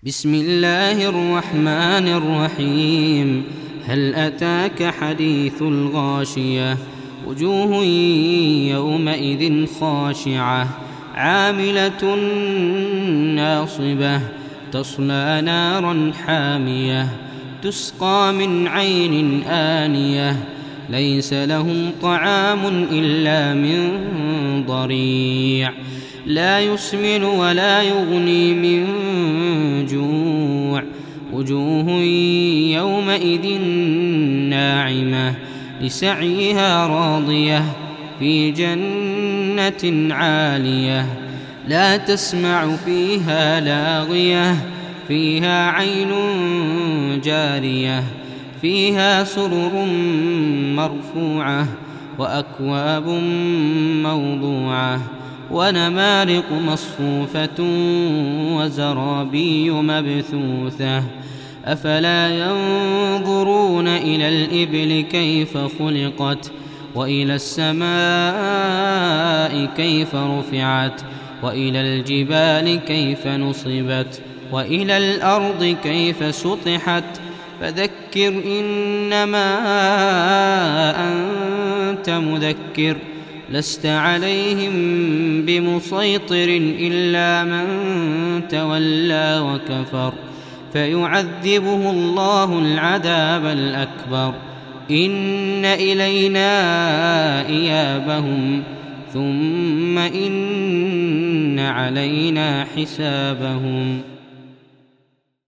بسم الله الرحمن الرحيم. هل أتاك حديث الغاشية؟ وجوه يومئذ خاشعة عاملة ناصبة تصلى نارا حامية تسقى من عين آنية ليس لهم طعام إلا من ضريع لا يسمن ولا يغني من جوع. وجوه يومئذ ناعمة لسعيها راضية في جنة عالية لا تسمع فيها لاغية فيها عين جارية فيها سرر مرفوعة وأكواب موضوعة ونمارق مصفوفة وزرابي مبثوثة. أفلا ينظرون إلى الإبل كيف خلقت وإلى السماء كيف رفعت وإلى الجبال كيف نصبت وإلى الأرض كيف سطحت. فذكر إنما أنت مذكر لست عليهم بمسيطر إلا من تولى وكفر فيعذبه الله العذاب الأكبر. إن إلينا إيابهم ثم إن علينا حسابهم.